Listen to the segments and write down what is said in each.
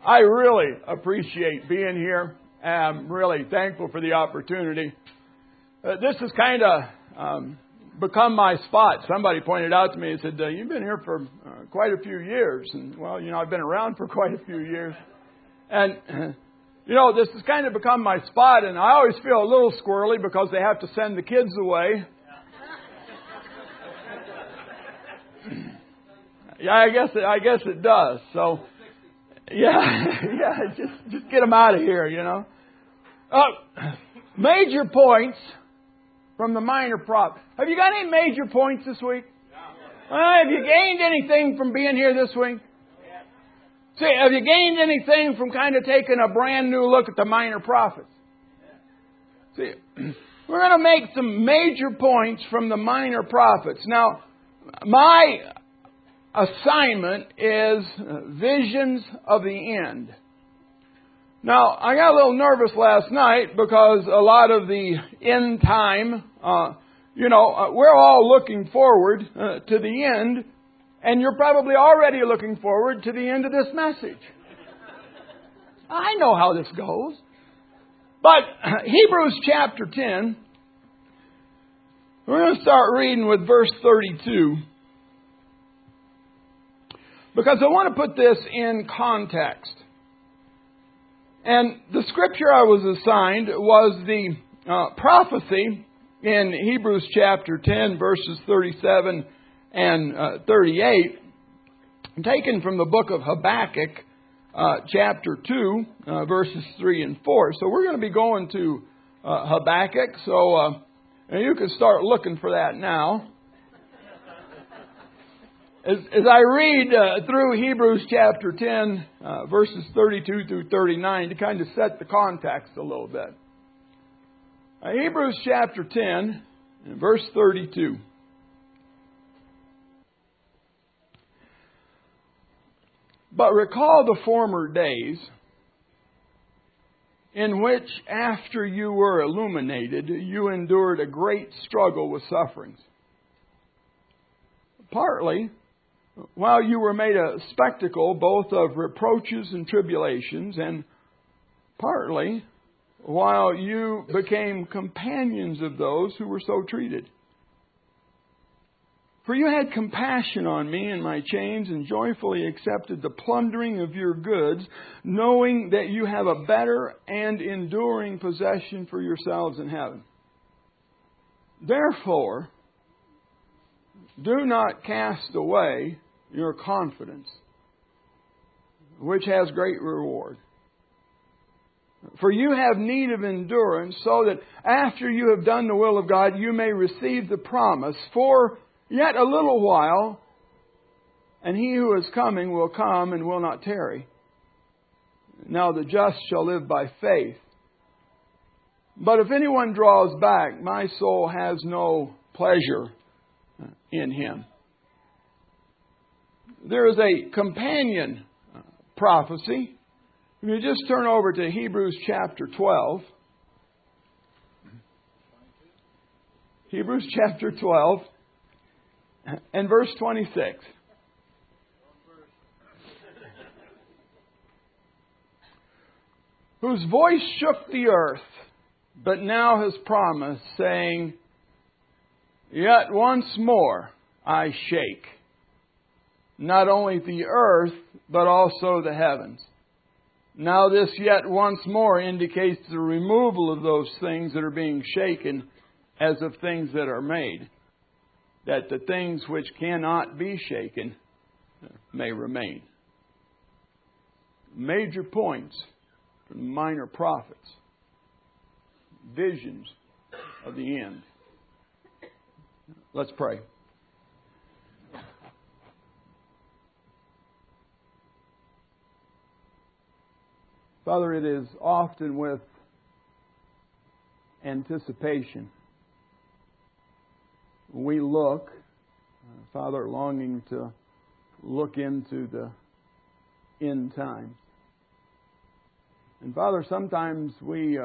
I really appreciate being here. I'm really thankful for the opportunity. This has kind of become my spot. Somebody pointed out to me and said, you've been here for quite a few years. And, well, I've been around for quite a few years. And, this has kind of become my spot. And I always feel a little squirrely because they have to send the kids away. Yeah, I guess it does. So, just get them out of here, Major points from the minor prophets. Have you got any major points this week? Have you gained anything from being here this week? See, have you gained anything from kind of taking a brand new look at the minor prophets? See, we're going to make some major points from the minor prophets. Now, my assignment is visions of the end. Now, I got a little nervous last night because a lot of the end time, we're all looking forward to the end, and you're probably already looking forward to the end of this message. I know how this goes. But Hebrews chapter 10, we're going to start reading with verse 32. Because I want to put this in context. And the scripture I was assigned was the prophecy in Hebrews chapter 10, verses 37 and 38, taken from the book of Habakkuk, chapter 2, verses 3 and 4. So we're going to be going to Habakkuk. So you can start looking for that now. As I read through Hebrews chapter 10, verses 32 through 39, to kind of set the context a little bit. Hebrews chapter 10, verse 32. But recall the former days in which, after you were illuminated, you endured a great struggle with sufferings. Partly, while you were made a spectacle both of reproaches and tribulations, and partly while you became companions of those who were so treated. For you had compassion on me in my chains and joyfully accepted the plundering of your goods, knowing that you have a better and enduring possession for yourselves in heaven. Therefore, do not cast away your confidence, which has great reward. For you have need of endurance, so that after you have done the will of God, you may receive the promise. For yet a little while, and he who is coming will come and will not tarry. Now the just shall live by faith. But if anyone draws back, my soul has no pleasure in him. There is a companion prophecy. If you just turn over to Hebrews chapter 12. Hebrews chapter 12 and verse 26. Whose voice shook the earth, but now has promised, saying, Yet once more I shake, not only the earth, but also the heavens. Now this yet once more indicates the removal of those things that are being shaken as of things that are made, that the things which cannot be shaken may remain. Major points from the minor prophets. Visions of the end. Let's pray. Father, it is often with anticipation we look, Father, longing to look into the end times. And Father, sometimes we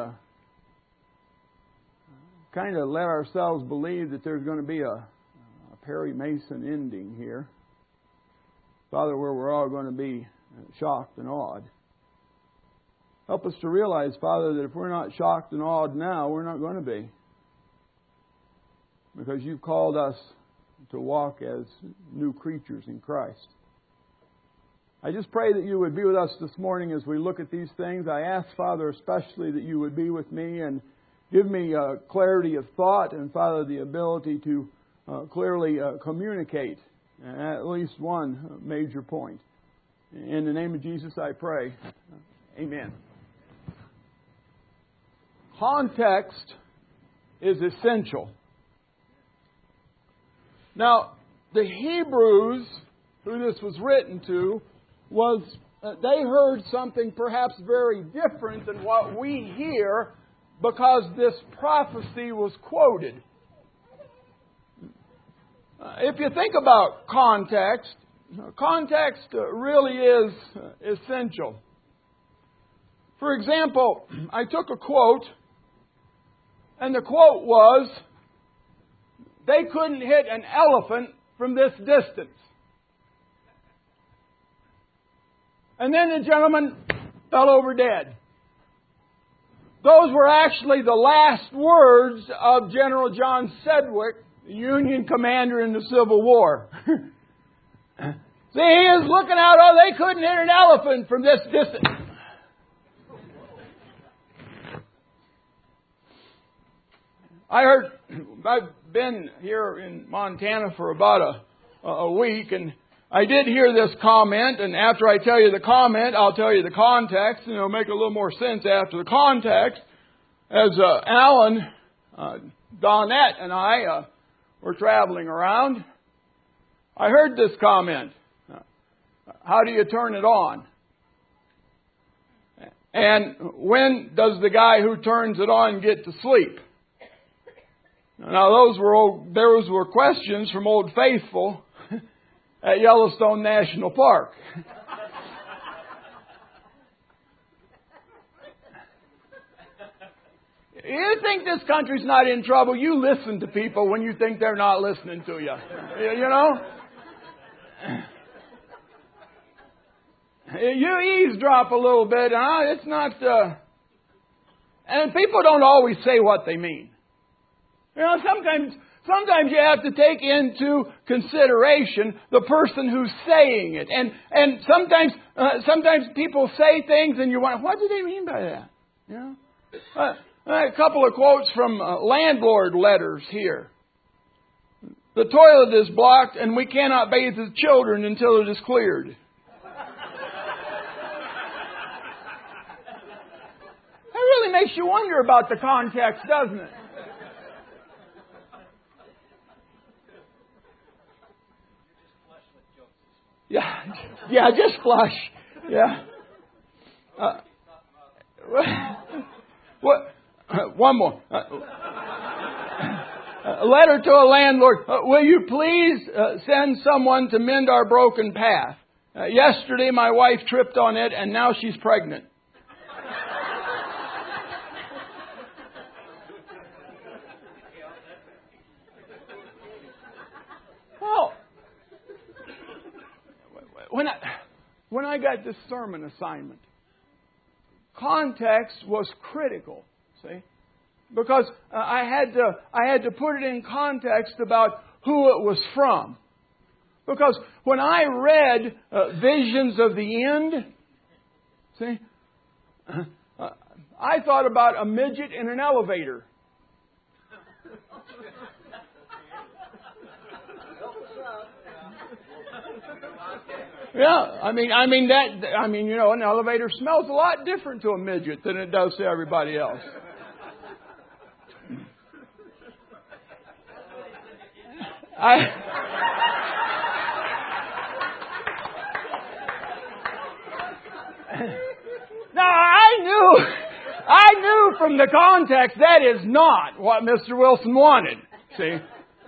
kind of let ourselves believe that there's going to be a Perry Mason ending here. Father, where we're all going to be shocked and awed. Help us to realize, Father, that if we're not shocked and awed now, we're not going to be. Because you've called us to walk as new creatures in Christ. I just pray that you would be with us this morning as we look at these things. I ask, Father, especially that you would be with me and give me clarity of thought and, Father, the ability to clearly communicate at least one major point. In the name of Jesus, I pray. Amen. Context is essential. Now, the Hebrews, who this was written to, they heard something perhaps very different than what we hear because this prophecy was quoted. If you think about context, context really is essential. For example, I took a quote, and the quote was, "They couldn't hit an elephant from this distance." And then the gentleman fell over dead. Those were actually the last words of General John Sedgwick, the Union commander in the Civil War. See, he is looking out, they couldn't hit an elephant from this distance. I've been here in Montana for about a week, and I did hear this comment, and after I tell you the comment, I'll tell you the context, and it'll make a little more sense after the context. As Alan, Donette, and I were traveling around, I heard this comment. How do you turn it on? And when does the guy who turns it on get to sleep? Now, those were questions from Old Faithful at Yellowstone National Park. You think this country's not in trouble? You listen to people when you think they're not listening to you. You know? You eavesdrop a little bit. It's not... And people don't always say what they mean. You know, sometimes you have to take into consideration the person who's saying it. And sometimes people say things and you wonder, what do they mean by that? You know? A couple of quotes from landlord letters here. "The toilet is blocked and we cannot bathe the children until it is cleared." That really makes you wonder about the context, doesn't it? Yeah, just flush. Yeah. What? One more. A letter to a landlord. "Will you please send someone to mend our broken path? Yesterday my wife tripped on it and now she's pregnant." Well, when I got this sermon assignment, context was critical. See, because I had to put it in context about who it was from. Because when I read Visions of the End, see, I thought about a midget in an elevator. Yeah, you know, an elevator smells a lot different to a midget than it does to everybody else. I knew from the context that is not what Mr. Wilson wanted. See?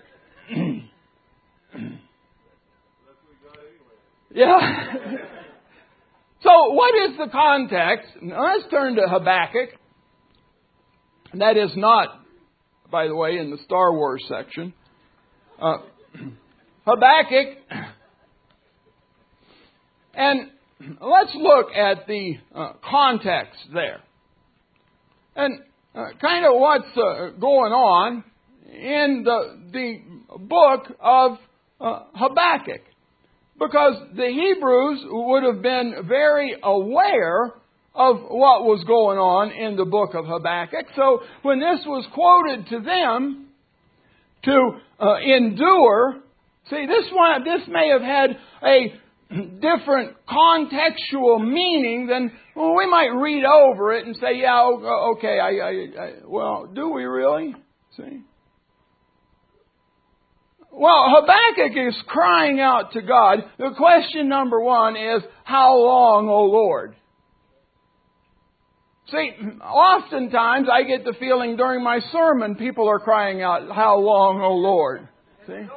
Yeah. So what is the context? Now, let's turn to Habakkuk. That is not, by the way, in the Star Wars section. Habakkuk. And let's look at the context there. And kind of what's going on in the book of Habakkuk. Because the Hebrews would have been very aware of what was going on in the book of Habakkuk. So when this was quoted to them to endure, see, this may have had a different contextual meaning than, well, we might read over it and say, yeah, okay, well, do we really? See? Well, Habakkuk is crying out to God. The question number one is, how long, O Lord? See, oftentimes I get the feeling during my sermon people are crying out, how long, O Lord? See? Amen.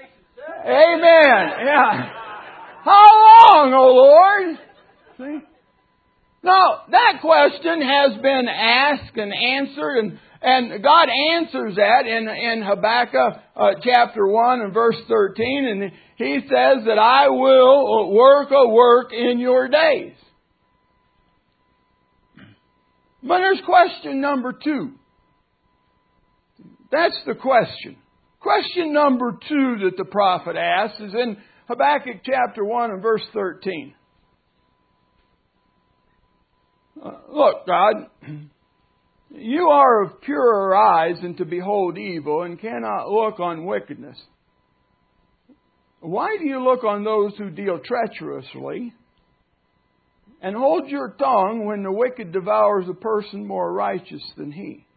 Yeah. How long, O Lord? See? Now, that question has been asked and answered, and God answers that in Habakkuk chapter 1 and verse 13, and He says that I will work a work in your days. But there's question number 2. That's the question. Question number 2 that the prophet asks is in Habakkuk chapter 1 and verse 13. Look, God, you are of purer eyes than to behold evil and cannot look on wickedness. Why do you look on those who deal treacherously and hold your tongue when the wicked devours a person more righteous than he?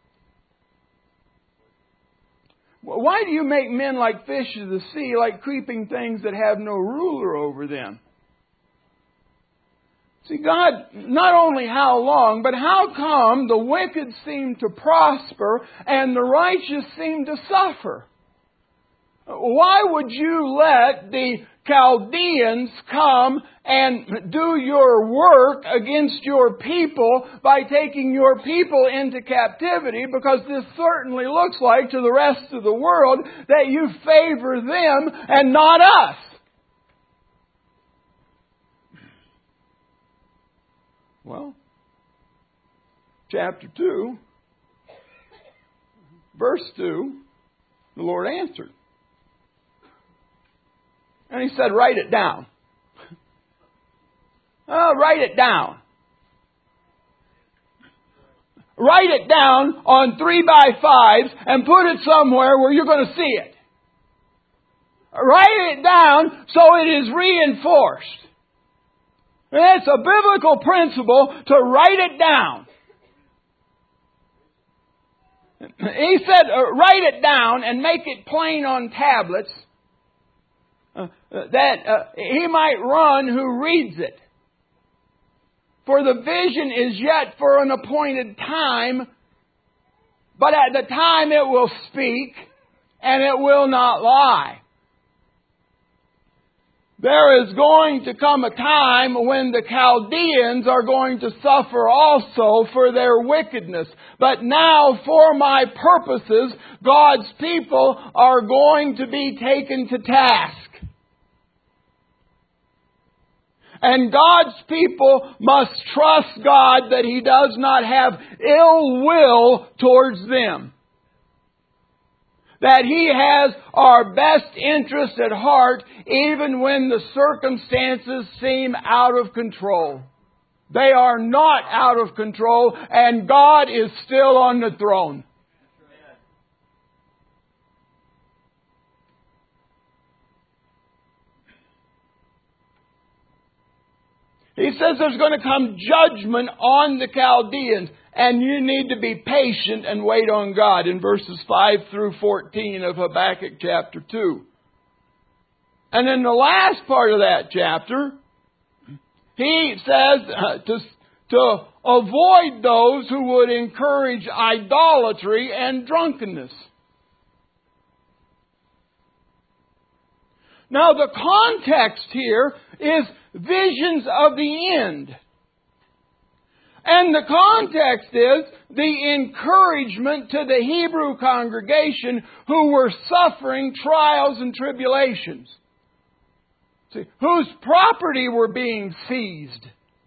Why do you make men like fish of the sea, like creeping things that have no ruler over them? See, God, not only how long, but how come the wicked seem to prosper and the righteous seem to suffer? Why would you let the Chaldeans come and do your work against your people by taking your people into captivity? Because this certainly looks like to the rest of the world that you favor them and not us. Well, chapter 2, verse 2, the Lord answered. And He said, write it down. Write it down. Write it down on 3x5s and put it somewhere where you're going to see it. Write it down so it is reinforced. It's a biblical principle to write it down. He said, write it down and make it plain on tablets that he might run who reads it. For the vision is yet for an appointed time, but at the time it will speak and it will not lie. There is going to come a time when the Chaldeans are going to suffer also for their wickedness. But now, for my purposes, God's people are going to be taken to task. And God's people must trust God that He does not have ill will towards them. That He has our best interest at heart even when the circumstances seem out of control. They are not out of control, and God is still on the throne. He says there's going to come judgment on the Chaldeans, and you need to be patient and wait on God in verses 5 through 14 of Habakkuk chapter 2. And in the last part of that chapter, he says to avoid those who would encourage idolatry and drunkenness. Now the context here is visions of the end. And the context is the encouragement to the Hebrew congregation who were suffering trials and tribulations. See, whose property were being seized.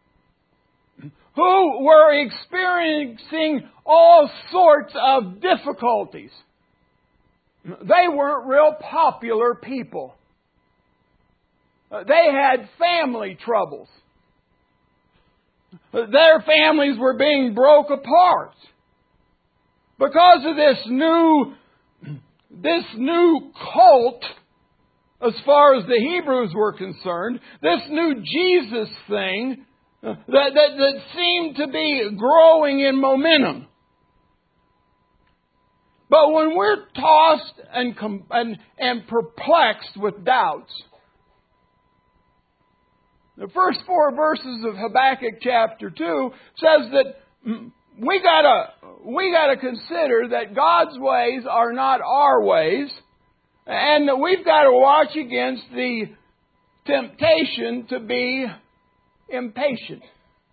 Who were experiencing all sorts of difficulties. They weren't real popular people. They had family troubles. Their families were being broke apart. Because of this new cult, as far as the Hebrews were concerned, this new Jesus thing that seemed to be growing in momentum. But when we're tossed and perplexed with doubts, the first 4 verses of Habakkuk chapter 2 says that we gotta consider that God's ways are not our ways, and that we've got to watch against the temptation to be impatient.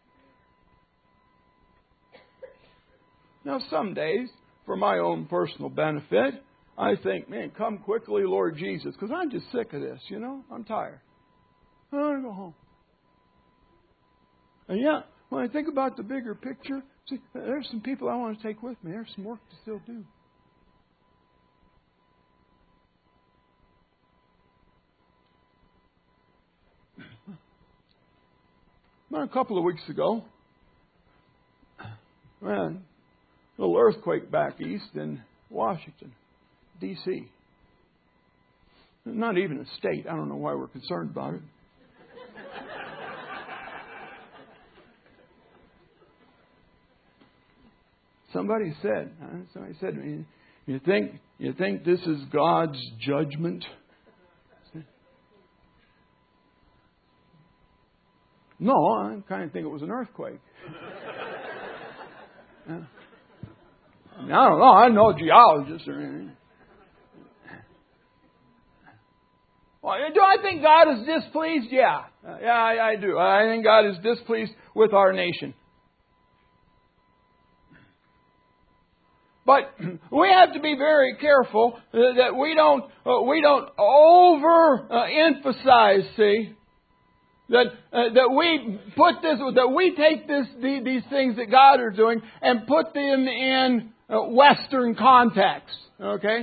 Now, some days, for my own personal benefit, I think, man, come quickly, Lord Jesus, because I'm just sick of this, I'm tired. I want to go home. And yeah, when I think about the bigger picture, see, there's some people I want to take with me. There's some work to still do. About a couple of weeks ago, man, a little earthquake back east in Washington, D.C. Not even a state. I don't know why we're concerned about it. Somebody said to me, you think this is God's judgment? No, I kind of think it was an earthquake. Yeah. I don't know. I'm no geologist or anything. Well, do I think God is displeased? Yeah. I do. I think God is displeased with our nation. But we have to be very careful that we don't overemphasize. That we put this, that we take these things that God is doing and put them in Western context. Okay.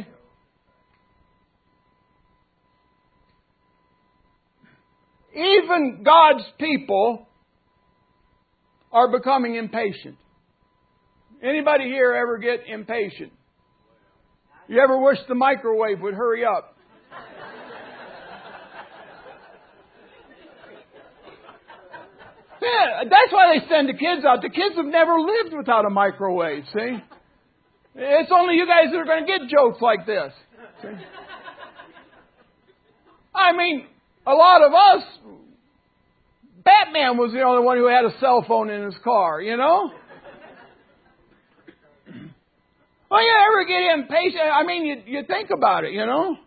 Even God's people are becoming impatient. Anybody here ever get impatient? You ever wish the microwave would hurry up? Yeah, that's why they send the kids out. The kids have never lived without a microwave, see? It's only you guys that are going to get jokes like this. See? I mean, a lot of us, Batman was the only one who had a cell phone in his car, Well, you ever get impatient? I mean, you think about it,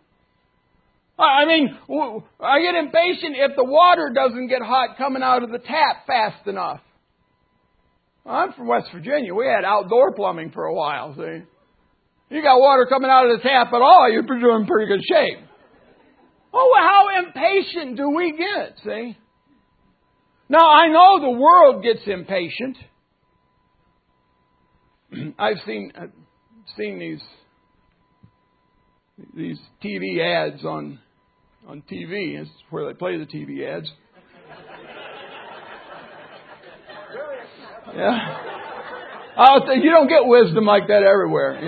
I mean, I get impatient if the water doesn't get hot coming out of the tap fast enough. Well, I'm from West Virginia. We had outdoor plumbing for a while, see. You got water coming out of the tap at all, you're doing pretty good shape. Oh, well, how impatient do we get, see? Now, I know the world gets impatient. I've seen these TV ads on TV. It's where they play the TV ads. Yeah. You don't get wisdom like that everywhere,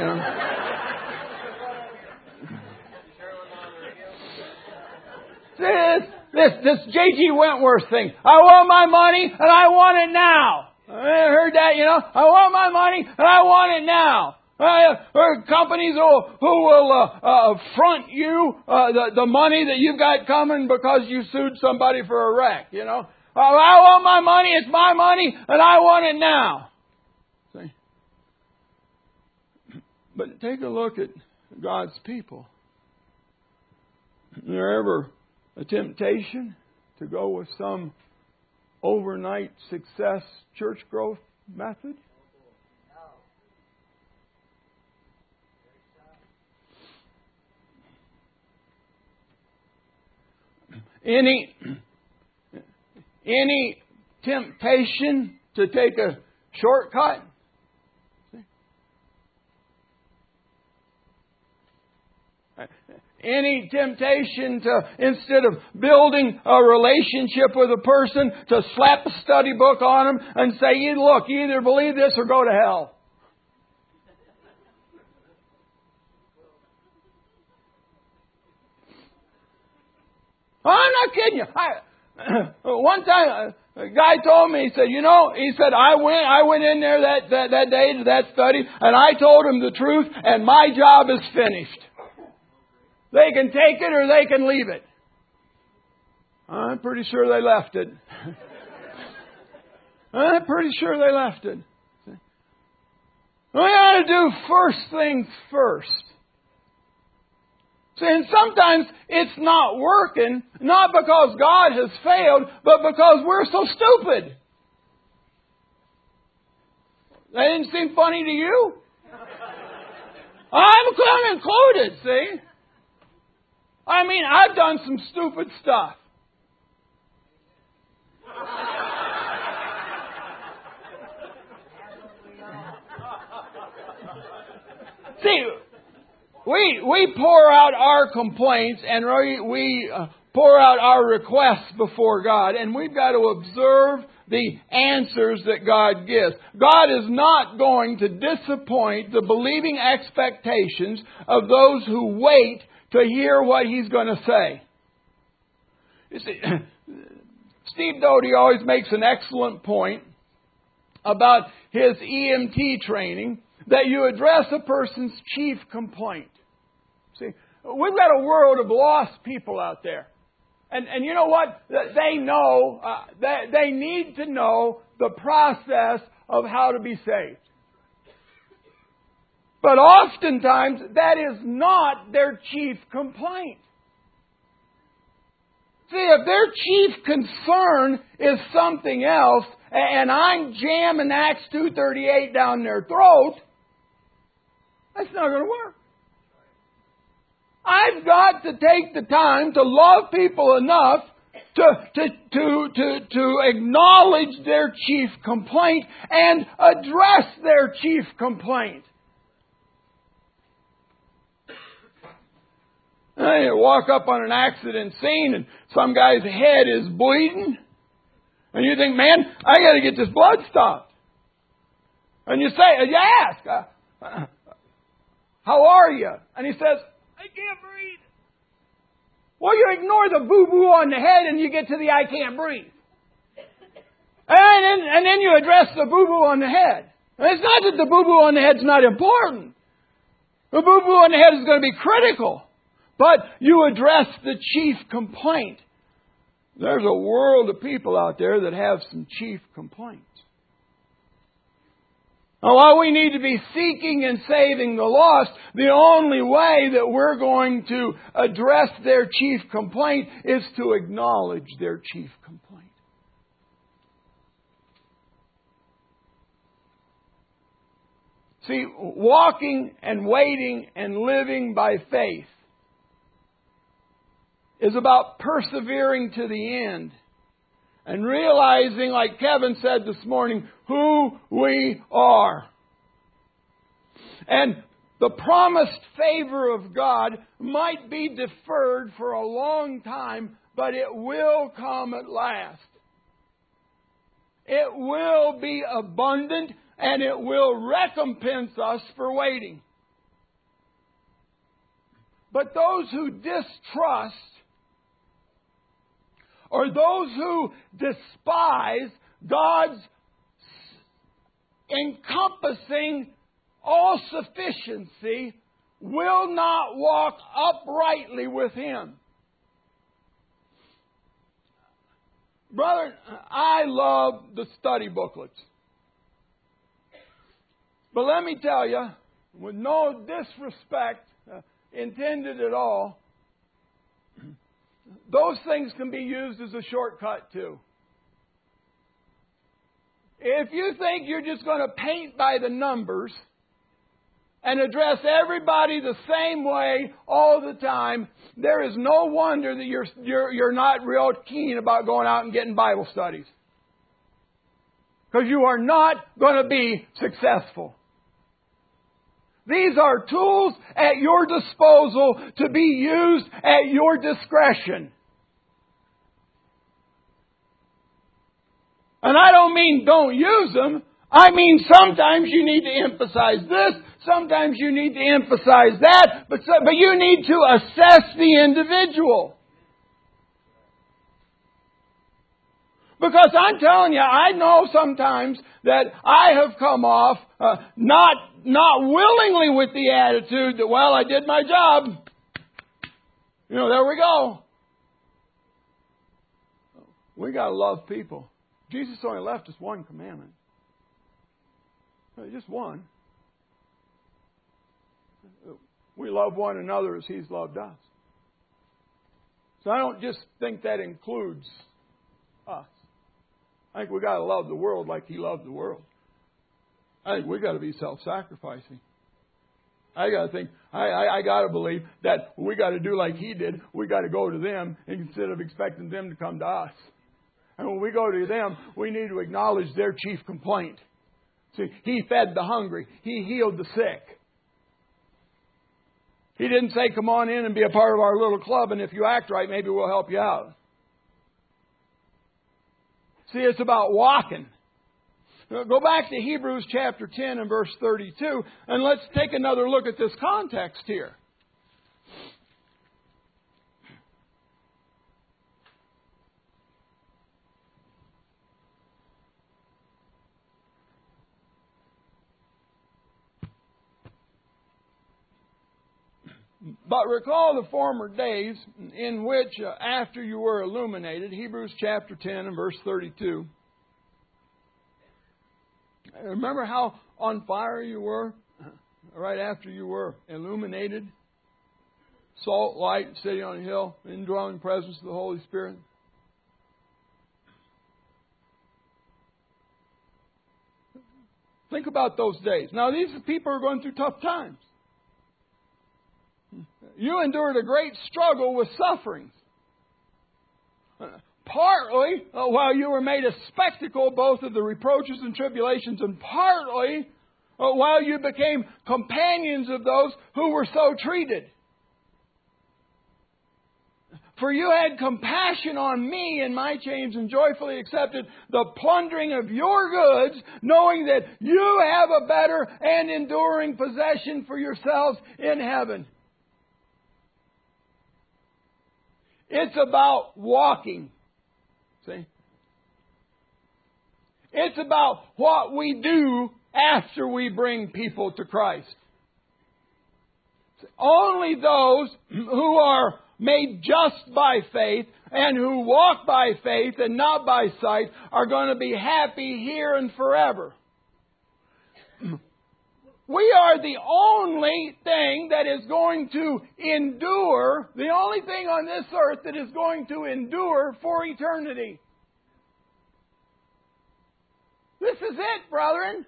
This J.G. Wentworth thing. I want my money and I want it now. I heard that, I want my money and I want it now. Companies who will front you the money that you've got coming because you sued somebody for a wreck. I want my money. It's my money, and I want it now. See? But take a look at God's people. Is there ever a temptation to go with some overnight success church growth method? Any temptation to take a shortcut? Any temptation to, instead of building a relationship with a person, to slap a study book on them and say, look, you either believe this or go to hell. I'm not kidding you. One time, a guy told me, he said, I went in there that day to that study, and I told him the truth, and my job is finished. They can take it or they can leave it. I'm pretty sure they left it. I'm pretty sure they left it. We ought to do first things first. See, and sometimes it's not working, not because God has failed, but because we're so stupid. That didn't seem funny to you? I'm included, see? I mean, I've done some stupid stuff. See, we pour out our complaints and we pour out our requests before God, and we've got to observe the answers that God gives. God is not going to disappoint the believing expectations of those who wait to hear what He's going to say. You see, Steve Doty always makes an excellent point about his EMT training, that you address a person's chief complaint. See, we've got a world of lost people out there. And you know what? They know, they need to know the process of how to be saved. But oftentimes, that is not their chief complaint. See, if their chief concern is something else, and I'm jamming Acts 2:38 down their throat, that's not going to work. I've got to take the time to love people enough to acknowledge their chief complaint and address their chief complaint. You walk up on an accident scene and some guy's head is bleeding. And you think, man, I got to get this blood stopped. And you ask, how are you? And he says, I can't breathe. Well, you ignore the boo-boo on the head and you get to the I can't breathe. And then you address the boo-boo on the head. And it's not that the boo-boo on the head's not important. The boo-boo on the head is going to be critical. But you address the chief complaint. There's a world of people out there that have some chief complaints. Now, while we need to be seeking and saving the lost, the only way that we're going to address their chief complaint is to acknowledge their chief complaint. See, walking and waiting and living by faith is about persevering to the end and realizing, like Kevin said this morning, who we are. And the promised favor of God might be deferred for a long time, but it will come at last. It will be abundant and it will recompense us for waiting. But those who distrust or those who despise God's encompassing all-sufficiency will not walk uprightly with Him. Brother, I love the study booklets. But let me tell you, with no disrespect intended at all, those things can be used as a shortcut too. If you think you're just going to paint by the numbers and address everybody the same way all the time, there is no wonder that you're not real keen about going out and getting Bible studies. Because you are not going to be successful. These are tools at your disposal to be used at your discretion. And I don't mean don't use them. I mean sometimes you need to emphasize this, sometimes you need to emphasize that, but you need to assess the individual. Because I'm telling you, I know sometimes that I have come off not willingly with the attitude that, well, I did my job. There we go. We got to love people. Jesus only left us one commandment. Just one. We love one another as He's loved us. So I don't just think that includes us. I think we got to love the world like He loved the world. I think we got to be self-sacrificing. I got to think. I got to believe that we got to do like He did. We got to go to them instead of expecting them to come to us. And when we go to them, we need to acknowledge their chief complaint. See, He fed the hungry. He healed the sick. He didn't say, come on in and be a part of our little club, and if you act right, maybe we'll help you out. See, it's about walking. Go back to Hebrews chapter 10 and verse 32, and let's take another look at this context here. But recall the former days in which, after you were illuminated, Hebrews chapter 10 and verse 32. Remember how on fire you were right after you were illuminated? Salt, light, sitting on a hill, indwelling presence of the Holy Spirit. Think about those days. Now, these people are going through tough times. You endured a great struggle with sufferings. Partly while you were made a spectacle both of the reproaches and tribulations, and partly while you became companions of those who were so treated. For you had compassion on me in my chains and joyfully accepted the plundering of your goods, knowing that you have a better and enduring possession for yourselves in heaven. It's about walking. See? It's about what we do after we bring people to Christ. Only those who are made just by faith and who walk by faith and not by sight are going to be happy here and forever. We are the only thing that is going to endure, the only thing on this earth that is going to endure for eternity. This is it, brethren.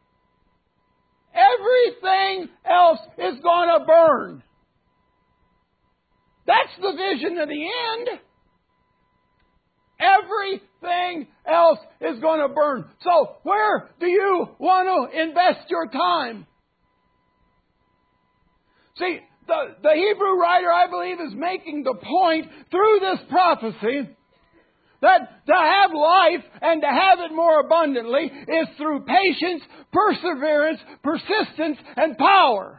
Everything else is going to burn. That's the vision of the end. Everything else is going to burn. So where do you want to invest your time? See, the Hebrew writer, I believe, is making the point through this prophecy that to have life and to have it more abundantly is through patience, perseverance, persistence, and power.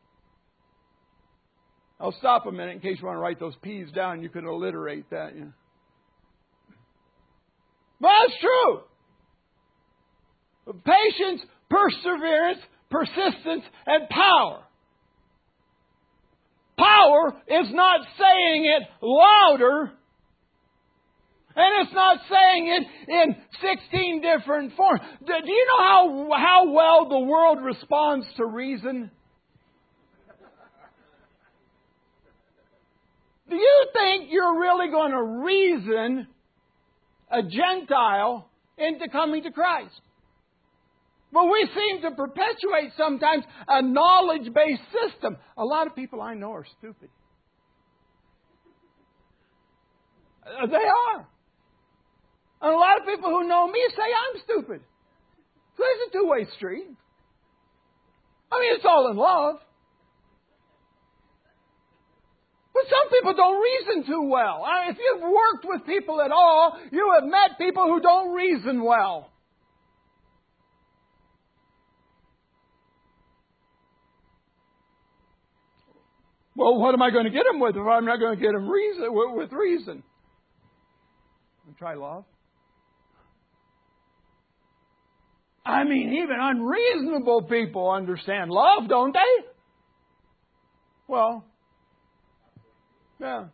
I'll stop a minute in case you want to write those P's down. You can alliterate that. Yeah. But that's true. Patience, perseverance, persistence, and power. Power is not saying it louder, and it's not saying it in 16 different forms. Do you know how well the world responds to reason? Do you think you're really going to reason a Gentile into coming to Christ? But we seem to perpetuate sometimes a knowledge-based system. A lot of people I know are stupid. They are. And a lot of people who know me say I'm stupid. So it's a two-way street. I mean, it's all in love. But some people don't reason too well. I mean, if you've worked with people at all, you have met people who don't reason well. Well, what am I going to get them with if I'm not going to get them with reason? Try love. I mean, even unreasonable people understand love, don't they? Well, yeah.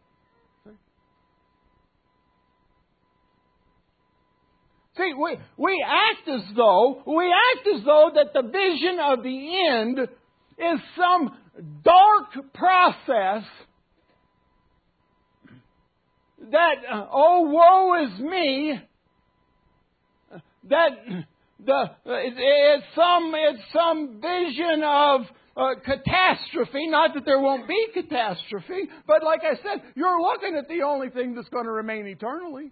See, we act as though that the vision of the end is some dark process that, oh, woe is me, that it's some vision of catastrophe. Not that there won't be catastrophe, but like I said, you're looking at the only thing that's going to remain eternally.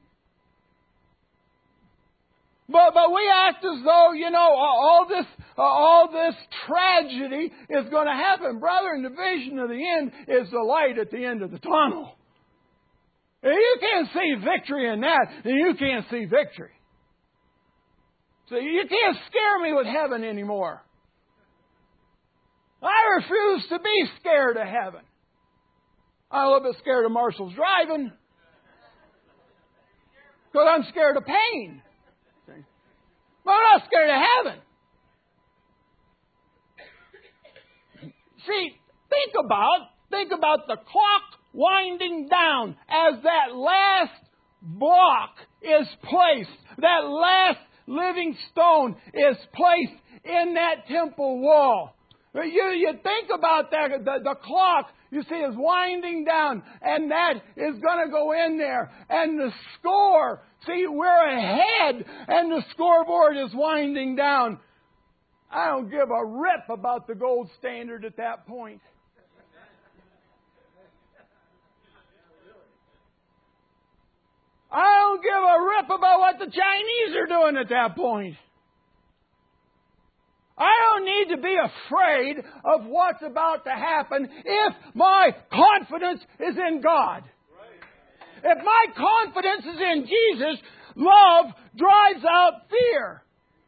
But we act as though, all this tragedy is going to happen. Brother, and the vision of the end is the light at the end of the tunnel. If you can't see victory in that, then you can't see victory. So you can't scare me with heaven anymore. I refuse to be scared of heaven. I'm a little bit scared of Marshall's driving because I'm scared of pain. But I'm not scared of heaven. See, think about the clock winding down as that last block is placed, that last living stone is placed in that temple wall. You think about that, the clock, you see, is winding down, and that is going to go in there. And the score, see, we're ahead, and the scoreboard is winding down. I don't give a rip about the gold standard at that point. I don't give a rip about what the Chinese are doing at that point. I don't need to be afraid of what's about to happen if my confidence is in God. If my confidence is in Jesus, love drives out fear.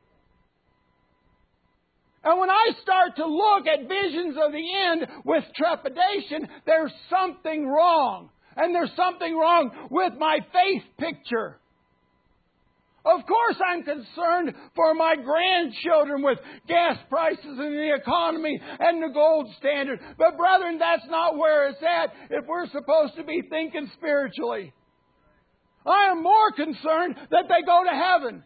And when I start to look at visions of the end with trepidation, there's something wrong. And there's something wrong with my faith picture. Of course I'm concerned for my grandchildren with gas prices and the economy and the gold standard. But brethren, that's not where it's at if we're supposed to be thinking spiritually. I am more concerned that they go to heaven.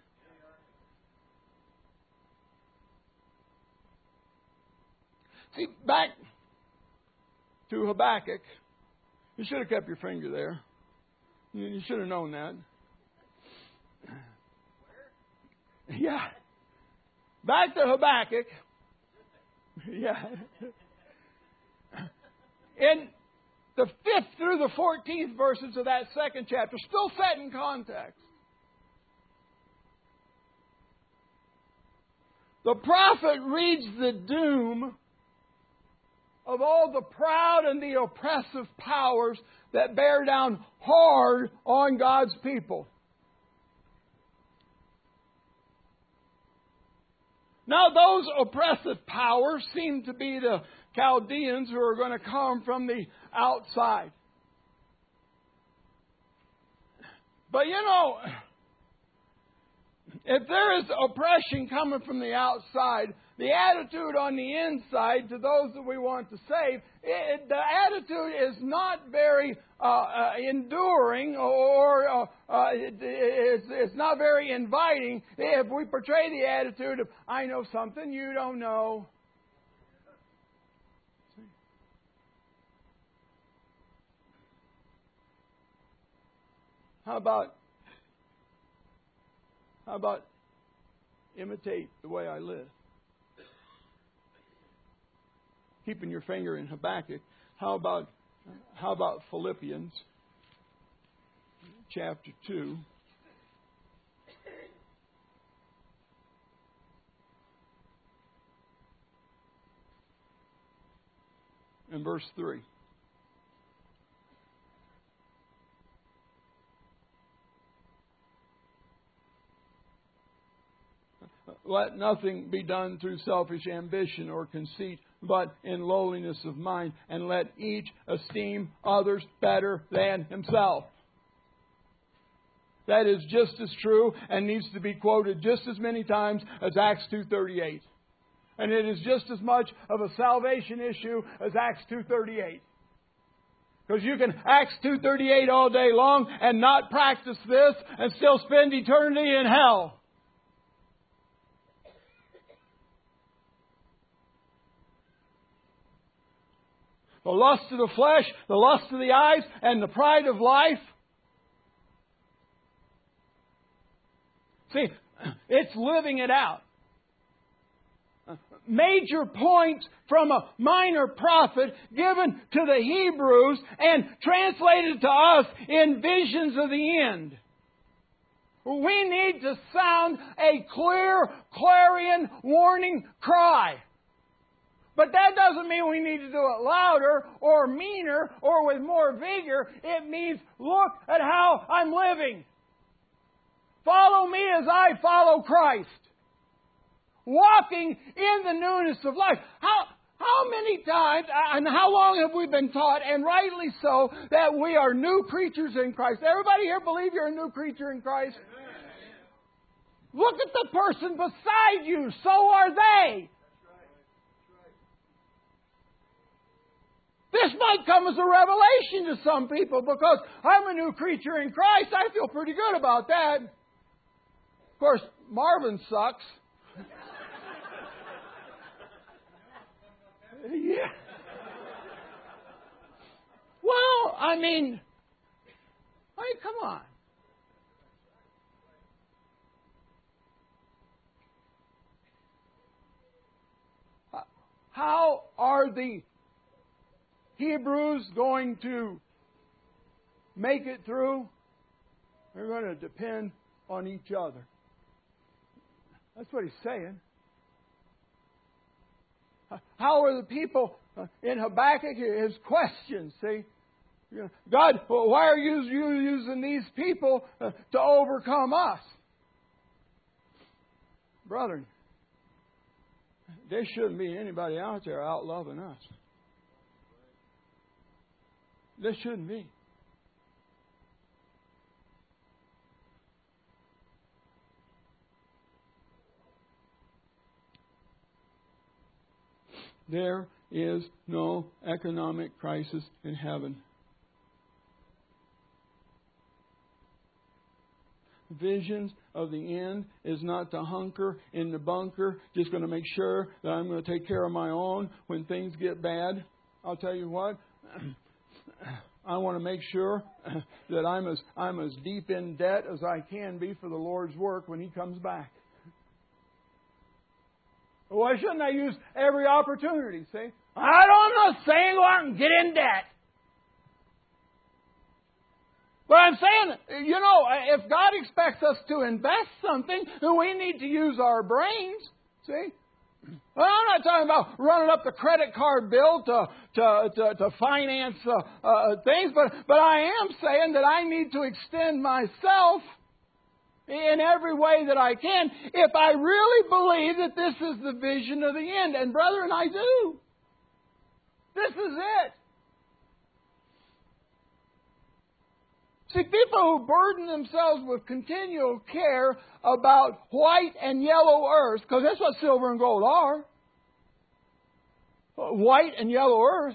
See, back to Habakkuk. You should have kept your finger there. You should have known that. Yeah. Back to Habakkuk. Yeah. In the 5th through the 14th verses of that second chapter, still set in context. The prophet reads the doom of all the proud and the oppressive powers that bear down hard on God's people. Now, those oppressive powers seem to be the Chaldeans who are going to come from the outside. But if there is oppression coming from the outside, the attitude on the inside to those that we want to save, the attitude is not very enduring or it's not very inviting if we portray the attitude of, I know something you don't know. How about imitate the way I live? keeping your finger in Habakkuk, how about Philippians chapter 2? And verse 3. Let nothing be done through selfish ambition or conceit, but in lowliness of mind, and let each esteem others better than himself. That is just as true and needs to be quoted just as many times as Acts 2:38. And it is just as much of a salvation issue as Acts 2:38. Because you can Acts 2:38 all day long and not practice this and still spend eternity in hell. The lust of the flesh, the lust of the eyes, and the pride of life. See, it's living it out. Major points from a minor prophet given to the Hebrews and translated to us in visions of the end. We need to sound a clear, clarion warning cry. But that doesn't mean we need to do it louder or meaner or with more vigor. It means, look at how I'm living. Follow me as I follow Christ. Walking in the newness of life. How many times and how long have we been taught, and rightly so, that we are new creatures in Christ? Everybody here believe you're a new creature in Christ? Look at the person beside you. So are they. This might come as a revelation to some people because I'm a new creature in Christ. I feel pretty good about that. Of course, Marvin sucks. Yeah. Well, I mean, come on. How are the Hebrews going to make it through? They're going to depend on each other. That's what he's saying. How are the people in Habakkuk? His questions, see? God, why are you using these people to overcome us? Brethren, there shouldn't be anybody out there out loving us. There shouldn't be. There is no economic crisis in heaven. Visions of the end is not to hunker in the bunker, just going to make sure that I'm going to take care of my own when things get bad. I'll tell you what, I want to make sure that I'm as deep in debt as I can be for the Lord's work when He comes back. Why shouldn't I use every opportunity? See, I'm not saying go out and get in debt. But I'm saying, if God expects us to invest something, then we need to use our brains. See? Well, I'm not talking about running up the credit card bill to finance things, but I am saying that I need to extend myself in every way that I can if I really believe that this is the vision of the end. And brethren, I do. This is it. See, people who burden themselves with continual care about white and yellow earth, because that's what silver and gold are. White and yellow earth.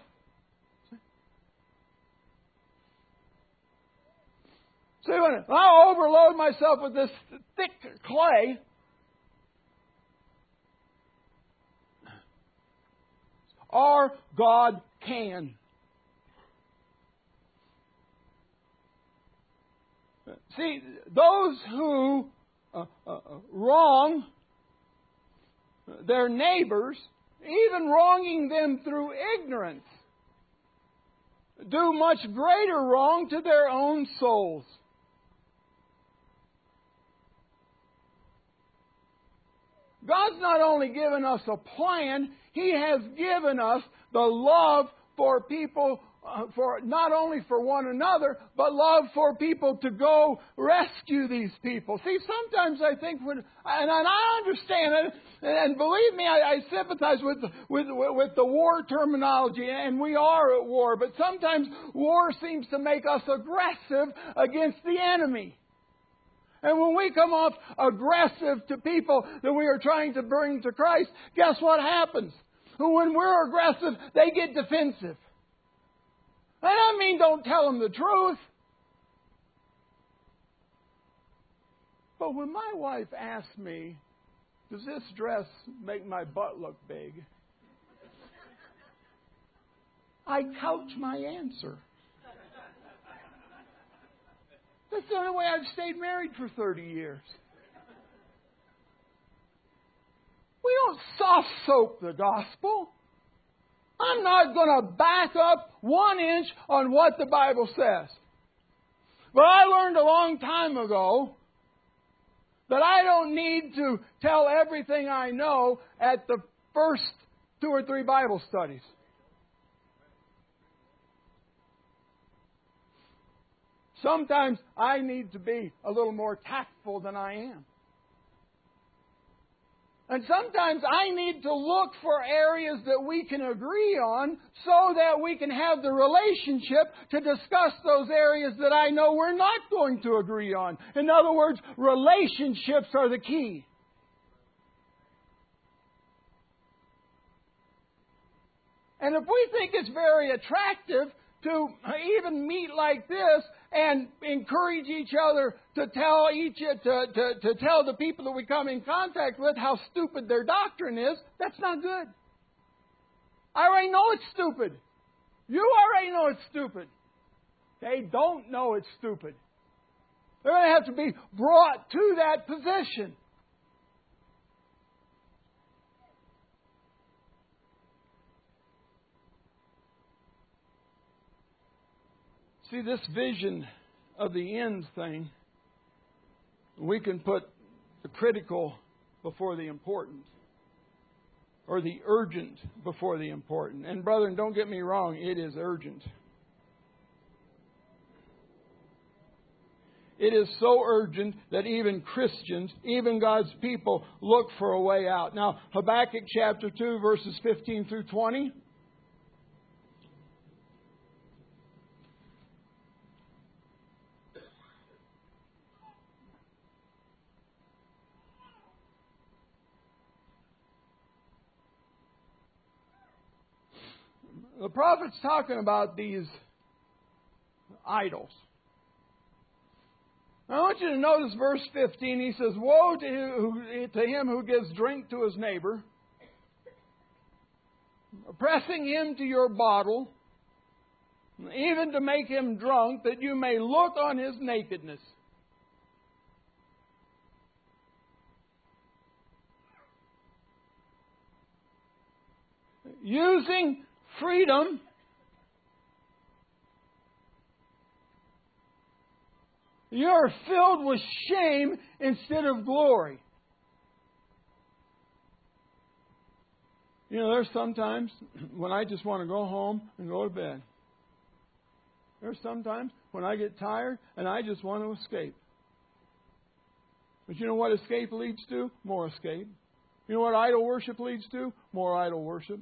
See, when I overload myself with this thick clay, our God can. See, those who wrong their neighbors even wronging them through ignorance, do much greater wrong to their own souls. God's not only given us a plan, He has given us the love for people, for not only for one another, but love for people to go rescue these people. See, sometimes I think and I understand it, and believe me, I sympathize with the war terminology, and we are at war, but sometimes war seems to make us aggressive against the enemy. And when we come off aggressive to people that we are trying to bring to Christ, guess what happens? When we're aggressive, they get defensive. I don't mean don't tell them the truth. But when my wife asks me, does this dress make my butt look big? I couch my answer. That's the only way I've stayed married for 30 years. We don't soft soap the gospel. I'm not going to back up 1 inch on what the Bible says. But I learned a long time ago that I don't need to tell everything I know at the first 2 or 3 Bible studies. Sometimes I need to be a little more tactful than I am. And sometimes I need to look for areas that we can agree on so that we can have the relationship to discuss those areas that I know we're not going to agree on. In other words, relationships are the key. And if we think it's very attractive to even meet like this and encourage each other to tell to tell the people that we come in contact with how stupid their doctrine is, that's not good. I already know it's stupid. You already know it's stupid. They don't know it's stupid. They're going to have to be brought to that position. See, this vision of the ends thing, we can put the critical before the important, or the urgent before the important. And brethren, don't get me wrong, it is urgent. It is so urgent that even Christians, even God's people, look for a way out. Now, Habakkuk chapter 2, verses 15 through 20. The prophet's talking about these idols. I want you to notice verse 15. He says, "Woe to him who gives drink to his neighbor, pressing him to your bottle, even to make him drunk, that you may look on his nakedness." Using freedom you're filled with shame instead of glory. You know, there's sometimes when I just want to go home and go to bed. There's sometimes when I get tired and I just want to escape. But you know what escape leads to? More escape. You know what idol worship leads to? More idol worship.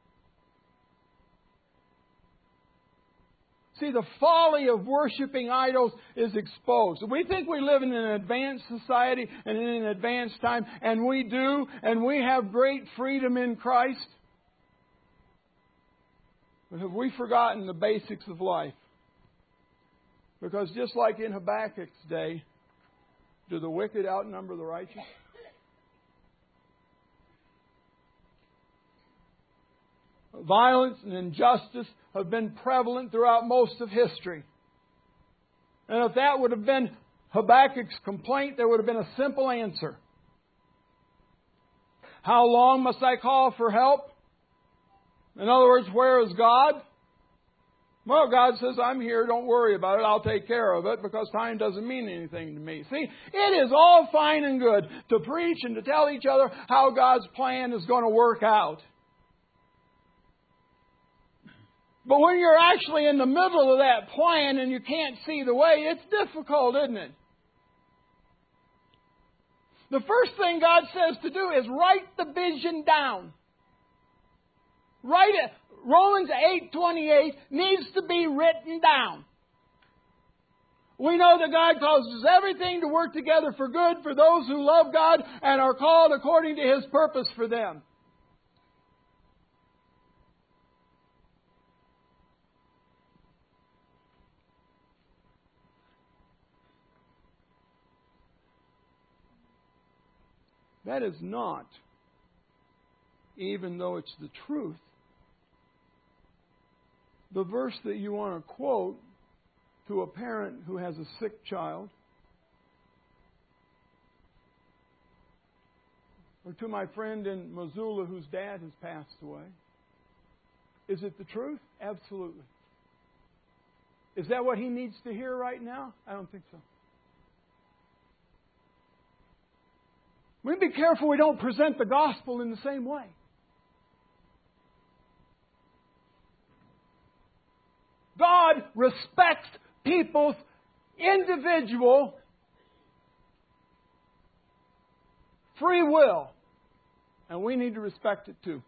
See, the folly of worshiping idols is exposed. We think we live in an advanced society and in an advanced time, and we do, and we have great freedom in Christ. But have we forgotten the basics of life? Because just like in Habakkuk's day, do the wicked outnumber the righteous? Violence and injustice have been prevalent throughout most of history. And if that would have been Habakkuk's complaint, there would have been a simple answer. How long must I call for help? In other words, where is God? Well, God says, I'm here, don't worry about it, I'll take care of it, because time doesn't mean anything to me. See, it is all fine and good to preach and to tell each other how God's plan is going to work out. But when you're actually in the middle of that plan and you can't see the way, it's difficult, isn't it? The first thing God says to do is write the vision down. Write it. Romans 8:28 needs to be written down. We know that God causes everything to work together for good for those who love God and are called according to His purpose for them. That is not, even though it's the truth, the verse that you want to quote to a parent who has a sick child, or to my friend in Missoula whose dad has passed away. Is it the truth? Absolutely. Is that what he needs to hear right now? I don't think so. We be careful we don't present the gospel in the same way. God respects people's individual free will, and we need to respect it too.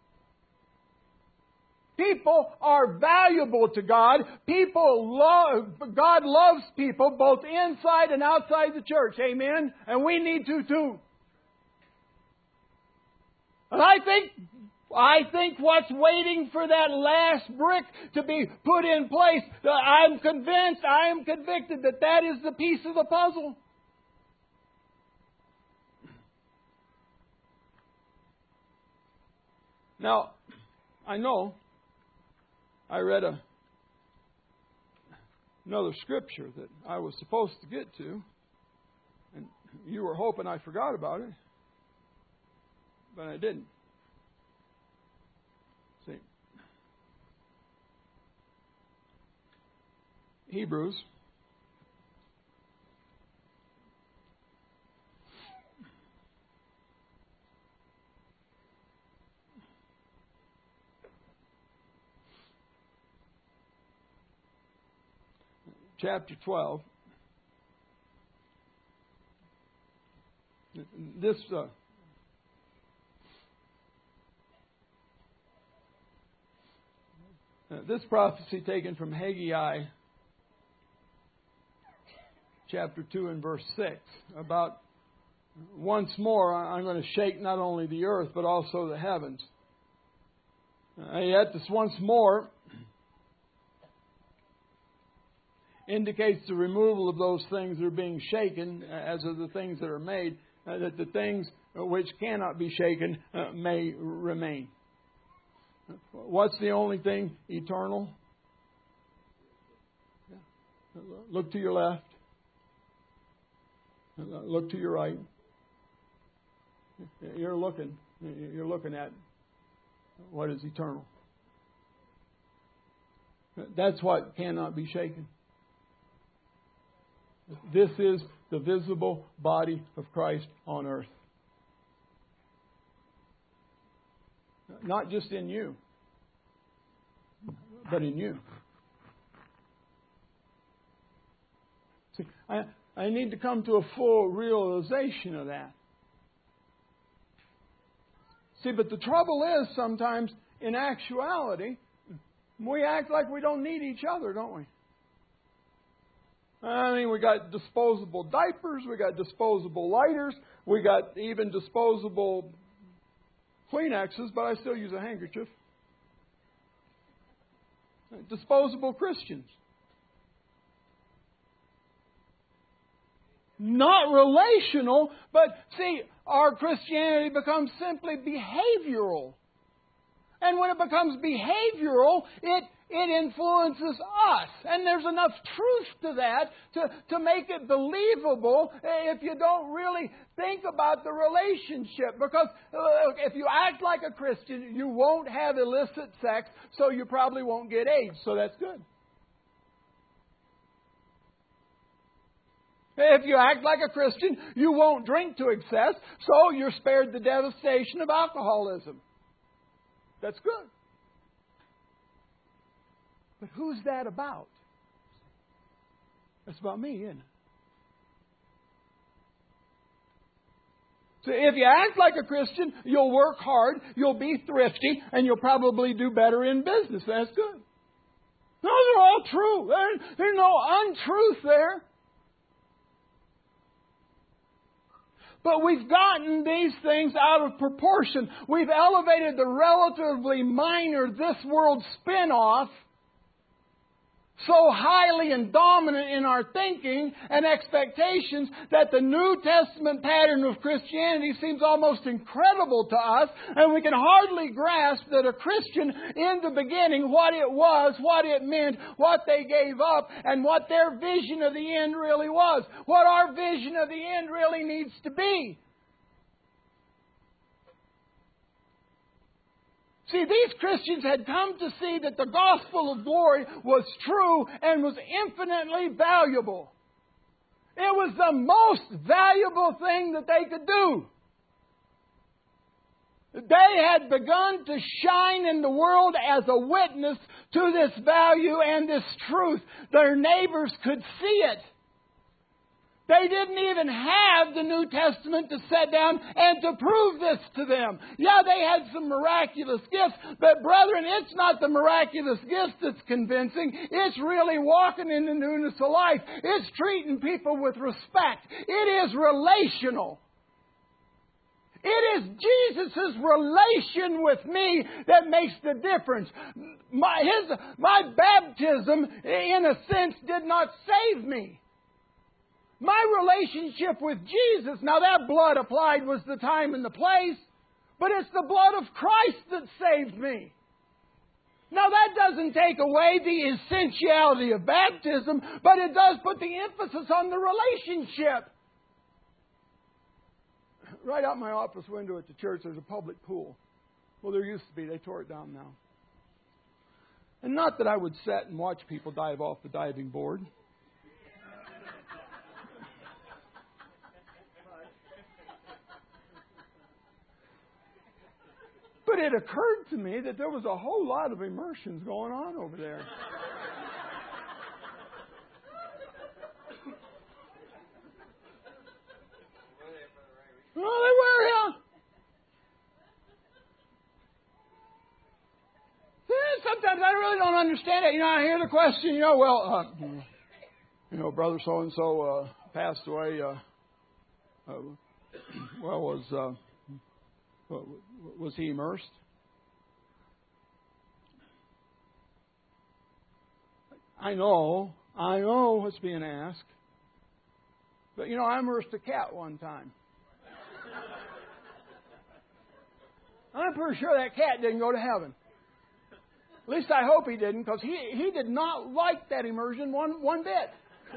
People are valuable to God. God loves people both inside and outside the church. Amen? And we need to too. And I think what's waiting for that last brick to be put in place, I'm convinced, I am convicted that is the piece of the puzzle. Now, I know I read another scripture that I was supposed to get to, and you were hoping I forgot about it, but I didn't. See, Hebrews chapter 12. This prophecy taken from Haggai chapter 2 and verse 6 about once more I'm going to shake not only the earth but also the heavens. Yet this once more indicates the removal of those things that are being shaken as of the things that are made, that the things which cannot be shaken may remain. What's the only thing eternal? Look to your left. Look to your right. You're looking at what is eternal. That's what cannot be shaken. This is the visible body of Christ on earth. Not just in you, but in you. See, I need to come to a full realization of that. See, but the trouble is sometimes, in actuality, we act like we don't need each other, don't we? I mean, we got disposable diapers, we got disposable lighters, we got even disposable Kleenexes, but I still use a handkerchief. Disposable Christians. Not relational, but see, our Christianity becomes simply behavioral. And when it becomes behavioral, it influences us. And there's enough truth to that to make it believable if you don't really think about the relationship. Because if you act like a Christian, you won't have illicit sex, so you probably won't get AIDS. So that's good. If you act like a Christian, you won't drink to excess, so you're spared the devastation of alcoholism. That's good. But who's that about? That's about me, isn't it? So if you act like a Christian, you'll work hard, you'll be thrifty, and you'll probably do better in business. That's good. Those are all true. There's no untruth there. But we've gotten these things out of proportion. We've elevated the relatively minor this world spin-off so highly and dominant in our thinking and expectations that the New Testament pattern of Christianity seems almost incredible to us, and we can hardly grasp that a Christian in the beginning, what it was, what it meant, what they gave up, and what their vision of the end really was, what our vision of the end really needs to be. See, these Christians had come to see that the gospel of glory was true and was infinitely valuable. It was the most valuable thing that they could do. They had begun to shine in the world as a witness to this value and this truth. Their neighbors could see it. They didn't even have the New Testament to set down and to prove this to them. Yeah, they had some miraculous gifts, but brethren, it's not the miraculous gifts that's convincing. It's really walking in the newness of life. It's treating people with respect. It is relational. It is Jesus' relation with me that makes the difference. My baptism, in a sense, did not save me. My relationship with Jesus, now that blood applied was the time and the place, but it's the blood of Christ that saved me. Now that doesn't take away the essentiality of baptism, but it does put the emphasis on the relationship. Right out my office window at the church, there's a public pool. Well, there used to be. They tore it down now. And not that I would sit and watch people dive off the diving board. But it occurred to me that there was a whole lot of immersions going on over there. Oh, they were, yeah. Sometimes I really don't understand it. I hear the question, brother so-and-so passed away. Was he immersed? I know what's being asked. But, I immersed a cat one time. I'm pretty sure that cat didn't go to heaven. At least I hope he didn't, because he did not like that immersion one bit.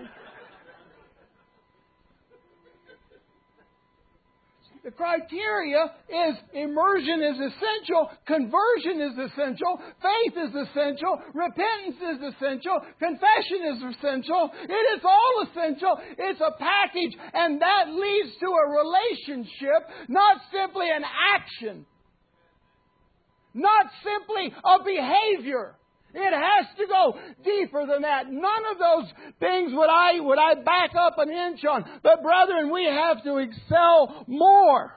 The criteria is immersion is essential, conversion is essential, faith is essential, repentance is essential, confession is essential. It is all essential. It's a package, and that leads to a relationship, not simply an action, not simply a behavior. It has to go deeper than that. None of those things would I back up an inch on. But brethren, we have to excel more.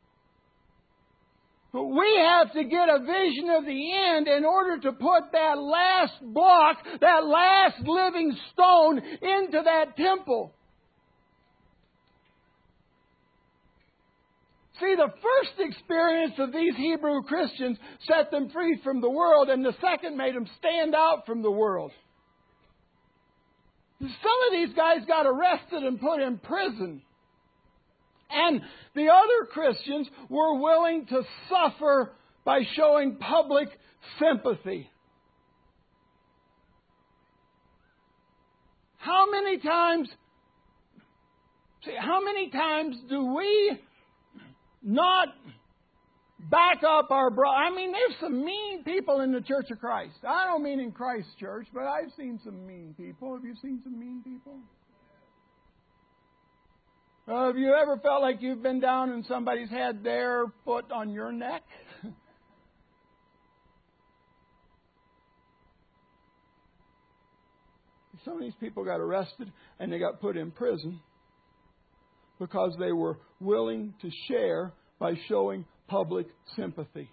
We have to get a vision of the end in order to put that last block, that last living stone into that temple. See, the first experience of these Hebrew Christians set them free from the world, and the second made them stand out from the world. Some of these guys got arrested and put in prison. And the other Christians were willing to suffer by showing public sympathy. How many times do we not back up our brother? I mean, there's some mean people in the Church of Christ. I don't mean in Christ Church, but I've seen some mean people. Have you seen some mean people? Have you ever felt like you've been down and somebody's had their foot on your neck? Some of these people got arrested and they got put in prison because they were willing to share by showing public sympathy.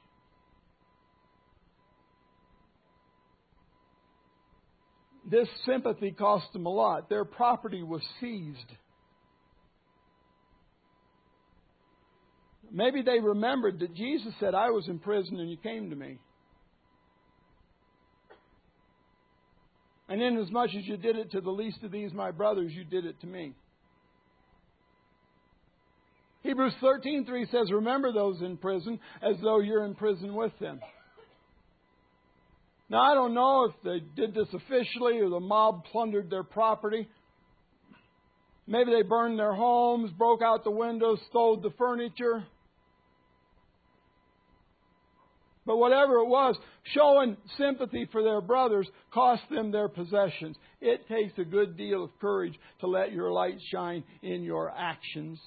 This sympathy cost them a lot. Their property was seized. Maybe they remembered that Jesus said, I was in prison and you came to me. And inasmuch as you did it to the least of these, my brothers, you did it to me. Hebrews 13:3 says, remember those in prison as though you're in prison with them. Now, I don't know if they did this officially or the mob plundered their property. Maybe they burned their homes, broke out the windows, stole the furniture. But whatever it was, showing sympathy for their brothers cost them their possessions. It takes a good deal of courage to let your light shine in your actions.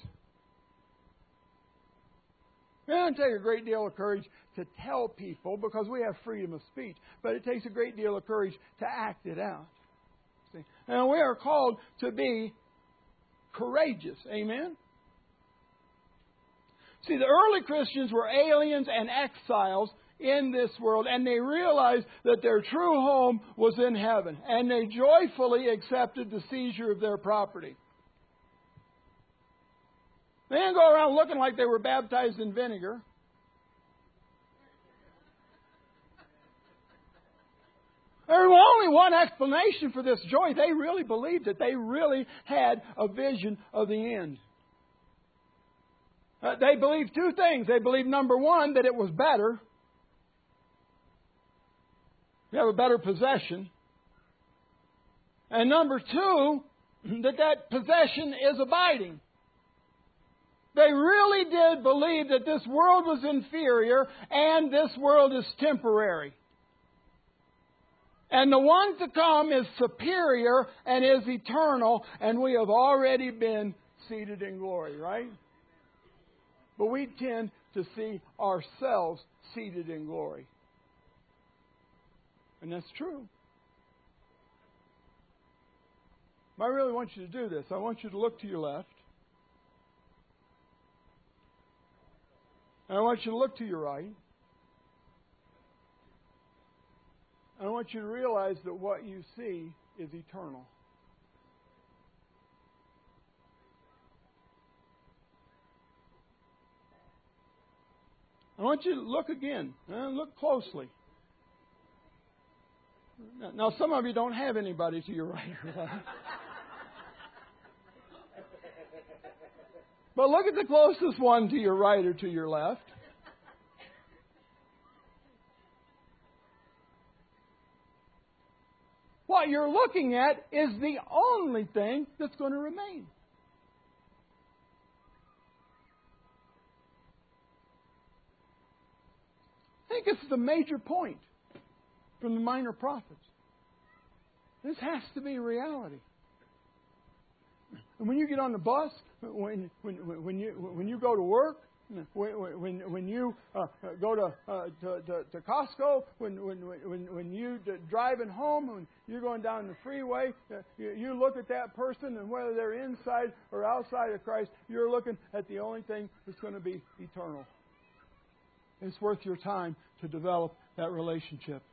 It doesn't take a great deal of courage to tell people because we have freedom of speech. But it takes a great deal of courage to act it out. See? And we are called to be courageous. Amen? See, the early Christians were aliens and exiles in this world, and they realized that their true home was in heaven, and they joyfully accepted the seizure of their property. They didn't go around looking like they were baptized in vinegar. There's only one explanation for this joy. They really believed it. They really had a vision of the end. They believed two things. They believed, number one, that it was better. You have a better possession. And number two, that possession is abiding. They really did believe that this world was inferior and this world is temporary. And the one to come is superior and is eternal, and we have already been seated in glory, right? But we tend to see ourselves seated in glory. And that's true. But I really want you to do this. I want you to look to your left. And I want you to look to your right. And I want you to realize that what you see is eternal. I want you to look again. Look closely. Now, some of you don't have anybody to your right or left. But look at the closest one to your right or to your left. What you're looking at is the only thing that's going to remain. I think it's the major point from the minor prophets. This has to be reality. And when you get on the bus, when you go to work, when you go to Costco, when you driving home, when you're going down the freeway, you look at that person, and whether they're inside or outside of Christ, you're looking at the only thing that's going to be eternal. It's worth your time to develop that relationship.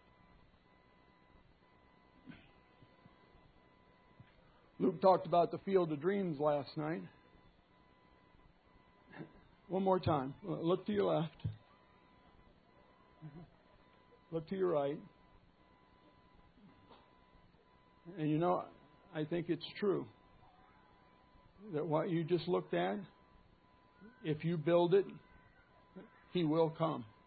Luke talked about the field of dreams last night. One more time. Look to your left. Look to your right. And you know, I think it's true that what you just looked at, if you build it, He will come.